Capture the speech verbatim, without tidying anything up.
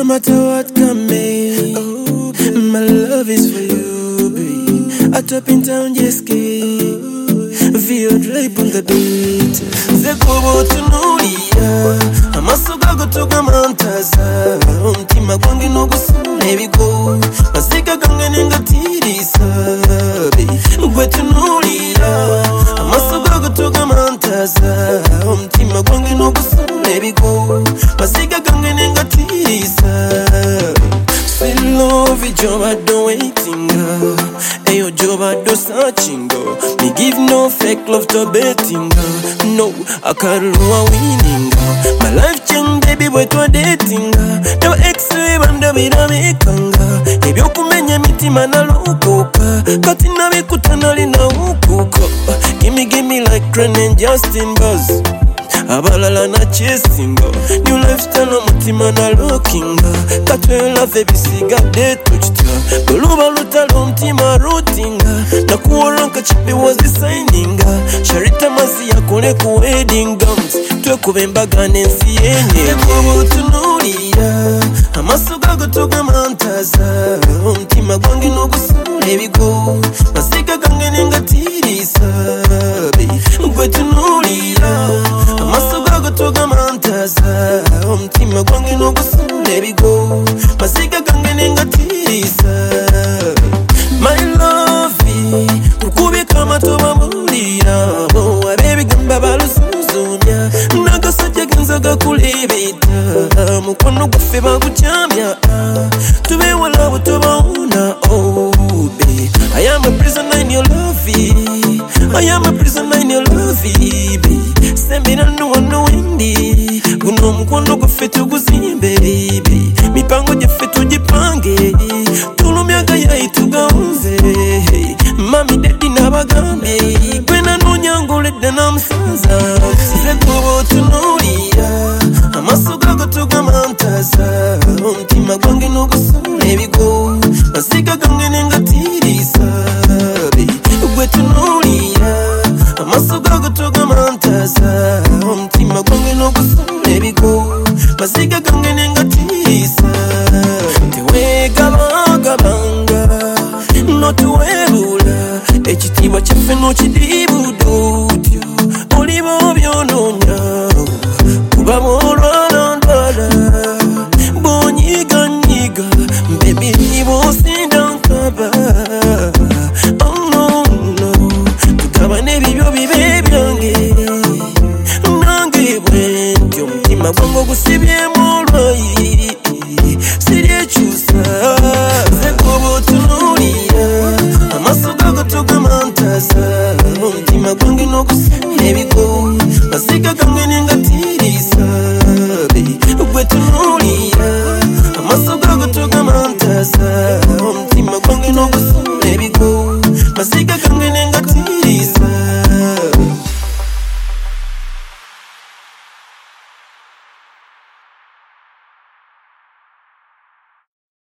matter what come may, oh, my love is for you, babe. I top in town, yes, kid. Vio drape on the beat. Zekobo tunulia, amasuka kutoka mantaza. Umtima kwangi no gusula ebigo, masika kange nengatirisa. Gwe tunulia, amasuka kutoka mantaza. Umtima kwangi no gusula ebigo, masika kange nengatirisa. Sweet love, job I do waiting. Ayo job I do searching. Me give no fake love to betting. No, I can't winning. My life change, baby, boy, to dating. Never X-ray, and the vida me kanga. If you come in your meeting, man, I look Katina me kutanali na ukuko. Gimme, gimme like Ren and Justin Buzz. Abalala na chasing. New lifestyle no mutima na looking. Katwe love ebisiga de touchta. Buluba lutalo mtima rooting. Na kuoranka chipi was designing. Sharita mazi ya kone ku wedding gums. Twe kubemba ganensi yenye kubu tunulia. Amasuka kutoka mantaza. Mtima kwangi no gusula ebigo. Masika kange nengatirisa. Gwe tunulia. Amasuka kutoka mantaza. Umtima kwangi no gusula ebigo. Masika kange nengatirisa. My love, ukubika matoba mulira. Oh, baby gamba balusuzumya. Nagasajja genzaga kulibita. Mukono gufe baguchamya. Tube wala butobauna. Oh, baby, I am a prisoner in your love. I am a prisoner in your love, baby. Sembira no no windi. Guno mukono gufe tuguzimbe, baby. Mipango jefe tujipange. Tulumyaga ya tugaunze. Mami dedi nabagambe. Kwena nunyangule dena msanza. Zekobo tunulia. Amasuka kutoka mantaza. Umtima kwangi no gusula ebigo. Masika kange nengatirisa. Gwe tunulia. Amasuka kutoka mantaza. Umtima kwangi no gusula ebigo. Masika kange nengatirisa. Tewega banga banga. Notuwebula. Ekitiibwa kyaffe n'okidibudutyo. Olibo byononya. Kuba mulwalandwala. Bonyiganyiga. Baby bosinda nkaba. Oh no no. Tukabane bibyo bibe byange. Nange bwentyo mutima gwange gusibyemu olwayi. Siryekyusa. Zekobo tunulia. Amasuka kutoka mantaza. Umtima kwangi no gusula ebigo. Masika kange nengatirisa. Gwe tunulia. Amasuka kutoka mantaza. Umtima kwangi no gusula ebigo. Masika kange nengatirisa.